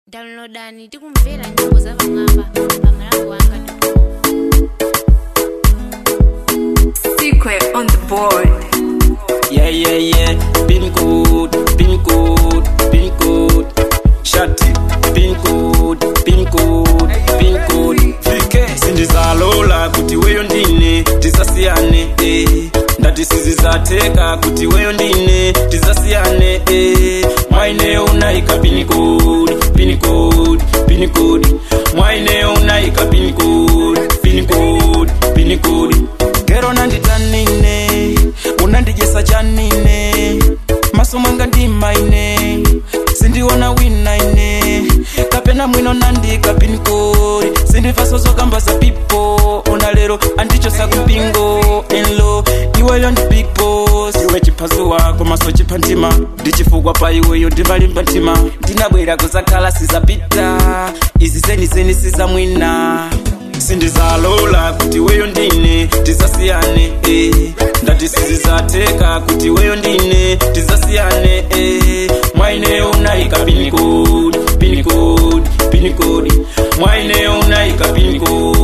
Downloadani tikumvera nyimbo za Bang'amba pamalango wanga. Secret on the board. Yeah. Pin code. Shut it. Pin code. Fike sindizalola kuti weyo ndine tisasiyane ndati sizizateka kuti weyo ndine tisasiyane mwaine unaika pin code mwaine unaika pin code kero nanditanine unandijesa chanine maso mwanga ndimaine sindiona winaine kapena mwino nandika pin code sindifaso zokamba za people ona lero andichosa kupingo enlo iweyo ndi big boss iwe chipazo wako maso chipantima ndichifugwa pa iweyo ndivalimba ntima ndinabwera kuzakhala sizapita izi zeni sizamwina sindizalola kuti weyo ndine tisasiyane ndati sizizateka kuti weyo ndine tisasiyane mwaine unaika pin code mwaine unaika pin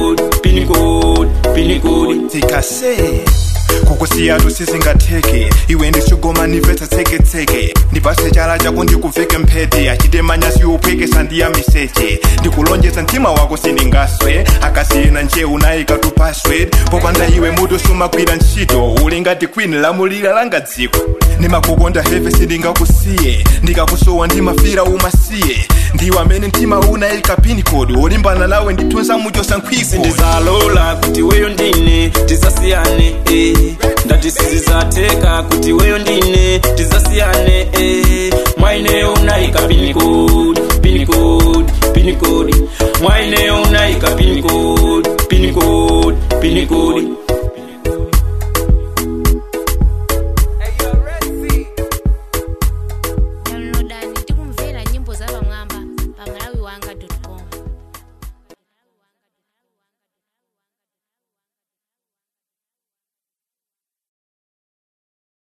code tikase kukusiya tusisingatheke iwe ndishugoma niveta tseke ndipase chala chako ndikuveke mphete achitemanyasi uphekesa ndiyamiseche ndikulonjesa mtima wako sindingaswe akasiyena nje unayika tu password popanda iwe mutu sumagwira ntchito uli ngati queen lamulira langa dziko ndimakukonda heve sindingakusiye ndikakusowa ndimafira umasiye ndiwe amene mtima unayika pin code ulimbana nawe nditunza muchosa nkhwiko sindizalola kuti weyo ndine tisasiyane ndati sizizateka kuti weyo ndine tisasiyane mwaine unaika pin code mwaine unaika pin code